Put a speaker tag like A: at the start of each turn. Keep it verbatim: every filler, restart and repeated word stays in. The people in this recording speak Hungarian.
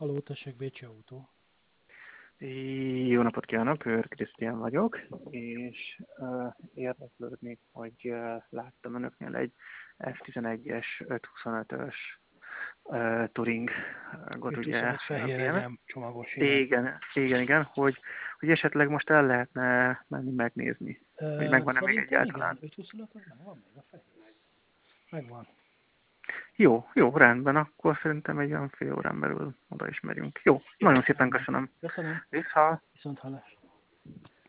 A: Halló, tessék, Bécsi Autó.
B: Jó napot kívánok, Őr Krisztián vagyok, és uh, érdeklődnék, hogy uh, láttam önöknél egy ef tizenegyes ötszázhuszonötös uh, Touringot, ugye
A: ötszázhuszonöt fehér
B: bé em es.
A: egyen, csomagos, igen.
B: Igen, igen, igen, hogy, hogy esetleg most el lehetne menni megnézni, hogy
A: Ö,
B: megvan-e még
A: szerintem igen,
B: egyáltalán.
A: ötszázhuszonöt az megvan még a fehér. Megvan.
B: Jó, jó, rendben, akkor szerintem egy olyan fél órán belül oda is megyünk. Jó,
A: Jó,
B: nagyon szépen
A: rendben.
B: köszönöm.
A: Köszönöm.
B: Vissza.
A: Viszont hallás.